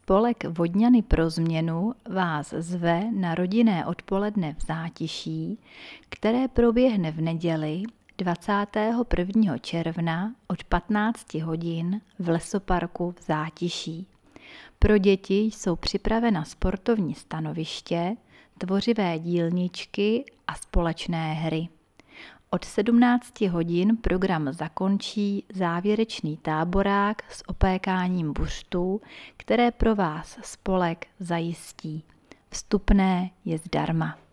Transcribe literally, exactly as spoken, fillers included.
Spolek Vodňany pro změnu vás zve na rodinné odpoledne v Zátiší, které proběhne v neděli dvacátého prvního června od patnácti hodin v lesoparku v Zátiší. Pro děti jsou připravena sportovní stanoviště, tvořivé dílničky a společné hry. Od sedmnácti hodin program zakončí závěrečný táborák s opékáním buřtů, které pro vás spolek zajistí. Vstupné je zdarma.